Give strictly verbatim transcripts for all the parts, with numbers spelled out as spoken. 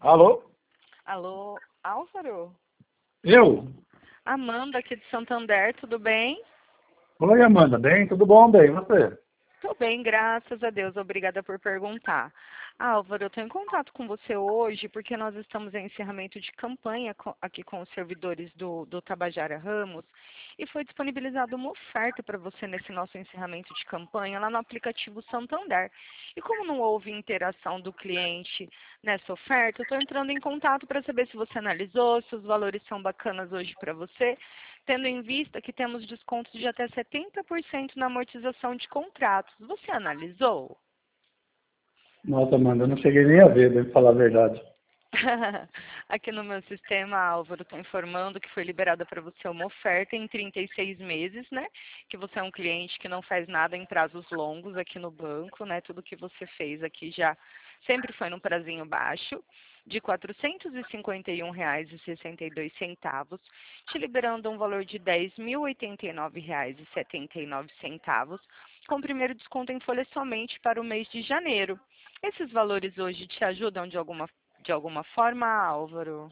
Alô? Alô, Álvaro? Eu? Amanda aqui de Santander, tudo bem? Oi, Amanda. Bem? Tudo bom? Bem, e você? Tô bem, graças a Deus. Obrigada por perguntar. Álvaro, eu estou em contato com você hoje porque nós estamos em encerramento de campanha co- aqui com os servidores do, do Tabajara Ramos e foi disponibilizada uma oferta para você nesse nosso encerramento de campanha lá no aplicativo Santander. E como não houve interação do cliente nessa oferta, eu estou entrando em contato para saber se você analisou, se os valores são bacanas hoje para você, tendo em vista que temos descontos de até setenta por cento na amortização de contratos. Você analisou? Nossa, Amanda, eu não cheguei nem a ver, devo falar a verdade. Aqui no meu sistema, Álvaro, estou informando que foi liberada para você uma oferta em trinta e seis meses, né? Que você é um cliente que não faz nada em prazos longos aqui no banco, né? Tudo que você fez aqui já sempre foi num prazinho baixo, de quatrocentos e cinquenta e um reais e sessenta e dois centavos, te liberando um valor de dez mil e oitenta e nove reais e setenta e nove centavos, com o primeiro desconto em folha somente para o mês de janeiro. Esses valores hoje te ajudam de alguma de alguma forma, Álvaro?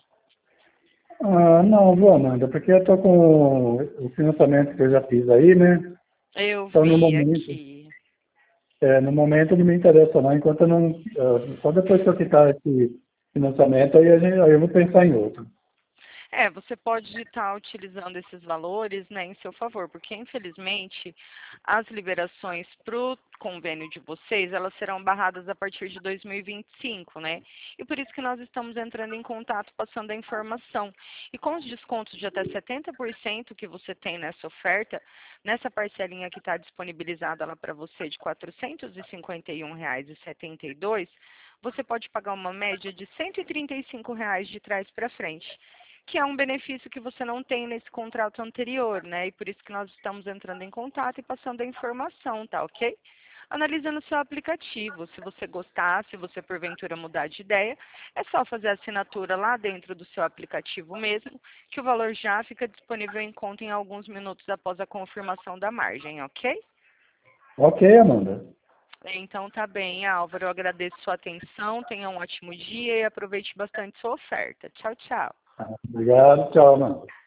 Ah, não, viu, Amanda? Porque eu tô com o financiamento que eu já fiz aí, né? Eu Então, no vi momento, aqui. é, no momento não me interessa não, enquanto eu não... ah, só depois que eu quitar esse financiamento, aí, a gente, aí eu vou pensar em outro. É, você pode estar utilizando esses valores, né, em seu favor, porque infelizmente as liberações para o convênio de vocês, elas serão barradas a partir de dois mil e vinte e cinco, né? E por isso que nós estamos entrando em contato, passando a informação. E com os descontos de até setenta por cento que você tem nessa oferta, nessa parcelinha que está disponibilizada lá para você de quatrocentos e cinquenta e um reais e setenta e dois, você pode pagar uma média de cento e trinta e cinco reais de trás para frente, que é um benefício que você não tem nesse contrato anterior, né? E por isso que nós estamos entrando em contato e passando a informação, tá ok? Analisa no seu aplicativo. Se você gostar, se você porventura mudar de ideia, é só fazer a assinatura lá dentro do seu aplicativo mesmo, que o valor já fica disponível em conta em alguns minutos após a confirmação da margem, ok? Ok, Amanda. Então tá bem, Álvaro. Eu agradeço sua atenção, tenha um ótimo dia e aproveite bastante sua oferta. Tchau, tchau. Ah, obrigado, tchau, Amanda.